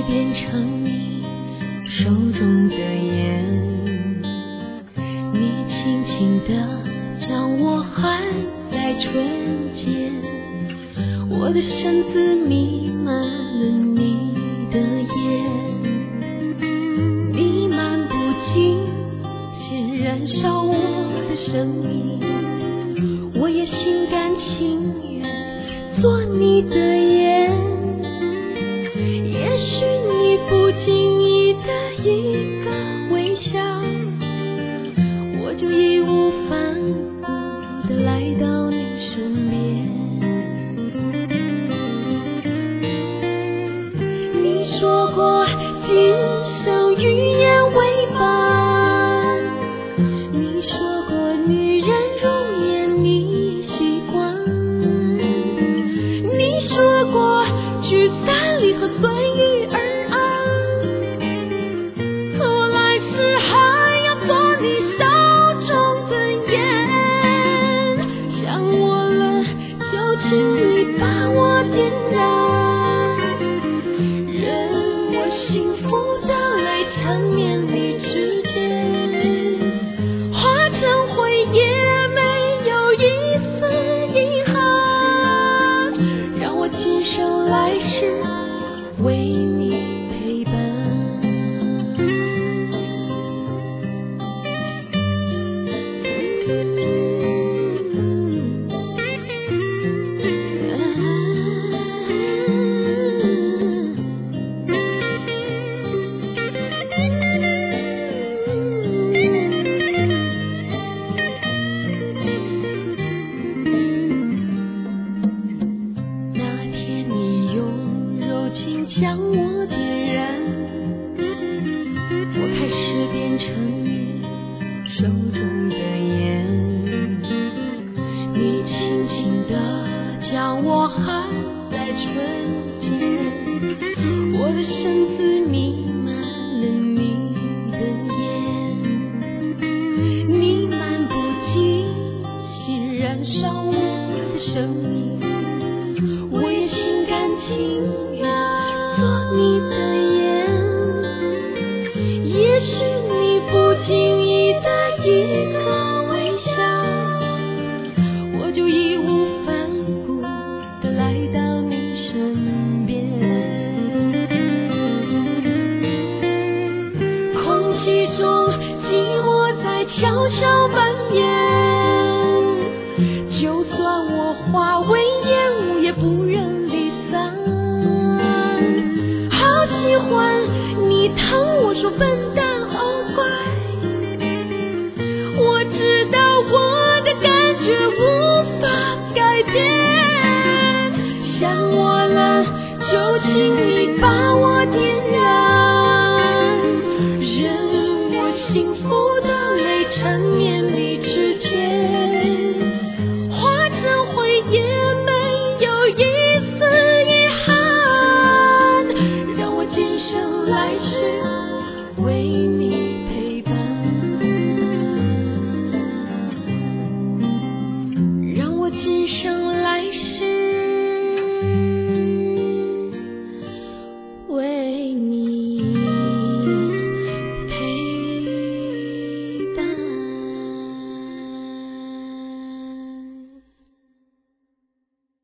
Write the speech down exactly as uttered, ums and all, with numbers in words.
变成你手中的烟，你轻轻地将我含在唇间，我的身子弥漫了你的烟，你漫不经心燃烧我的生命，我也心甘情愿做你的烟，也许你不经意的一个微笑，我就义无反顾地来到你身边。你说过今生语言为伴，你说过女人容颜你习惯，你说过聚散离合随遇而安，我来世还要做你手中的烟，想我了就请你把我点燃，任我幸福的来缠绵你指尖，化成灰也没有一丝遗憾，让我今生来世为你陪伴。那天你用柔情将我点燃，我开始变成你手中的烟，你轻轻地将我含在唇间，我的身子弥漫了你的烟，你漫不经心燃烧我的生命，我也心甘情愿做你的烟，也许你不经意的一个微笑，我就义无反顾地来到你身边。空气中寂寞在悄悄蔓延，就算我化为烟雾也不愿离散，好喜欢你疼我说奔